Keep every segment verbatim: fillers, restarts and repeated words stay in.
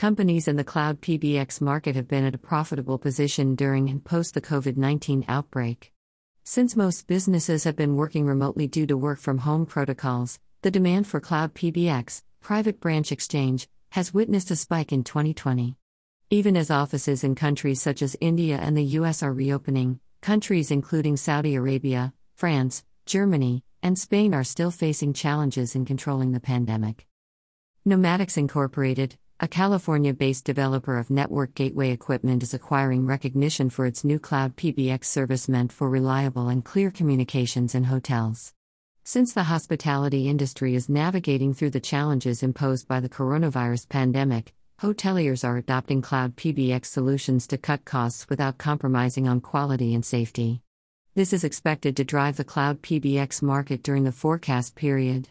Companies in the cloud P B X market have been at a profitable position during and post the COVID nineteen outbreak. Since most businesses have been working remotely due to work from home protocols, the demand for cloud P B X, private branch exchange, has witnessed a spike in twenty twenty. Even as offices in countries such as India and the U S are reopening, countries including Saudi Arabia, France, Germany, and Spain are still facing challenges in controlling the pandemic. Nomadics Incorporated, a California-based developer of network gateway equipment, is acquiring recognition for its new cloud P B X service meant for reliable and clear communications in hotels. Since the hospitality industry is navigating through the challenges imposed by the coronavirus pandemic, hoteliers are adopting cloud P B X solutions to cut costs without compromising on quality and safety. This is expected to drive the cloud P B X market during the forecast period.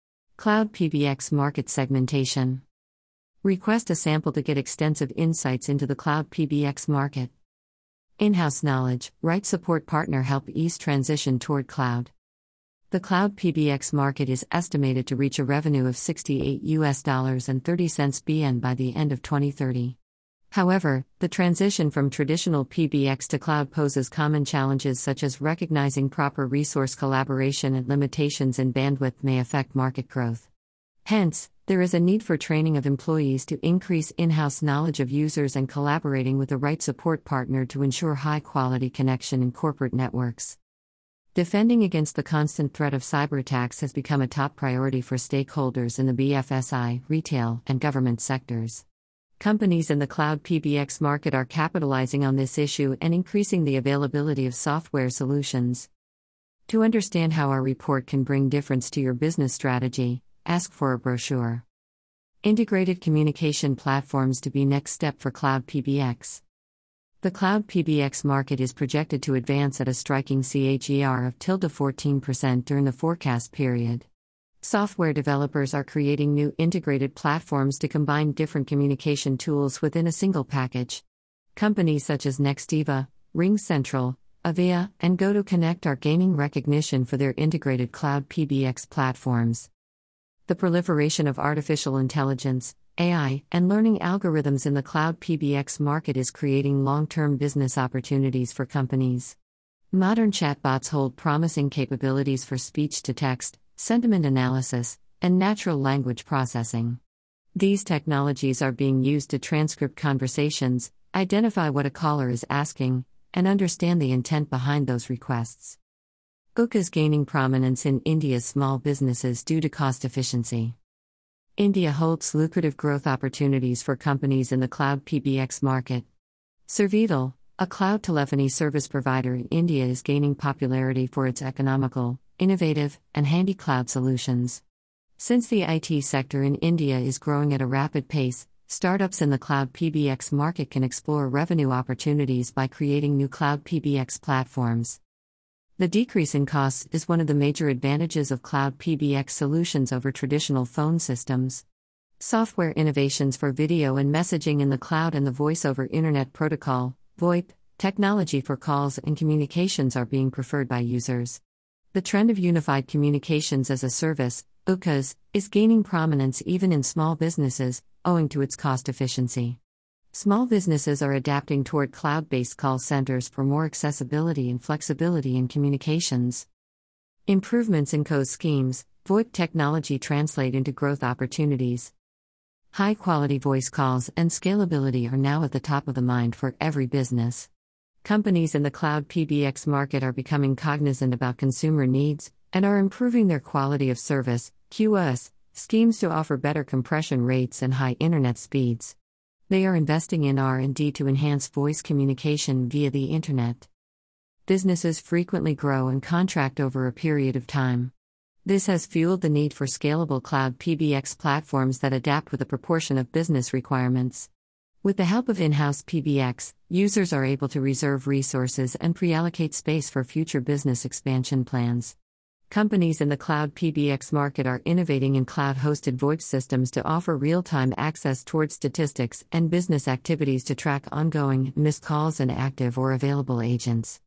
Cloud P B X market segmentation. Request a sample to get extensive insights into the cloud P B X market. In-house knowledge, right support partner help ease transition toward cloud. The cloud P B X market is estimated to reach a revenue of sixty-eight U S dollars and thirty cents B N by the end of twenty thirty. However, the transition from traditional P B X to cloud poses common challenges such as recognizing proper resource collaboration and limitations in bandwidth may affect market growth. Hence, there is a need for training of employees to increase in-house knowledge of users and collaborating with the right support partner to ensure high-quality connection in corporate networks. Defending against the constant threat of cyberattacks has become a top priority for stakeholders in the B F S I, retail, and government sectors. Companies in the cloud P B X market are capitalizing on this issue and increasing the availability of software solutions. To understand how our report can bring difference to your business strategy, ask for a brochure. Integrated communication platforms to be next step for cloud P B X. The cloud P B X market is projected to advance at a striking C A G R of tilde fourteen percent during the forecast period. Software developers are creating new integrated platforms to combine different communication tools within a single package. Companies such as Nextiva, RingCentral, Avaya, and GoToConnect are gaining recognition for their integrated cloud P B X platforms. The proliferation of artificial intelligence, A I, and learning algorithms in the cloud P B X market is creating long-term business opportunities for companies. Modern chatbots hold promising capabilities for speech-to-text, sentiment analysis, and natural language processing. These technologies are being used to transcript conversations, identify what a caller is asking, and understand the intent behind those requests. U C A is gaining prominence in India's small businesses due to cost efficiency. India holds lucrative growth opportunities for companies in the cloud P B X market. Servital, a cloud telephony service provider in India, is gaining popularity for its economical, innovative, and handy cloud solutions. Since the I T sector in India is growing at a rapid pace, startups in the cloud P B X market can explore revenue opportunities by creating new cloud P B X platforms. The decrease in costs is one of the major advantages of cloud P B X solutions over traditional phone systems. Software innovations for video and messaging in the cloud and the Voice over Internet Protocol, VoIP, technology for calls and communications are being preferred by users. The trend of unified communications as a service, U C As, is gaining prominence even in small businesses, owing to its cost efficiency. Small businesses are adapting toward cloud-based call centers for more accessibility and flexibility in communications. Improvements in C O S schemes, VoIP technology translate into growth opportunities. High-quality voice calls and scalability are now at the top of the mind for every business. Companies in the cloud P B X market are becoming cognizant about consumer needs and are improving their quality of service, Q S, schemes to offer better compression rates and high internet speeds. They are investing in R and D to enhance voice communication via the internet. Businesses frequently grow and contract over a period of time. This has fueled the need for scalable cloud P B X platforms that adapt with a proportion of business requirements. With the help of in-house P B X, users are able to reserve resources and pre-allocate space for future business expansion plans. Companies in the cloud P B X market are innovating in cloud-hosted VoIP systems to offer real-time access toward statistics and business activities to track ongoing missed calls and active or available agents.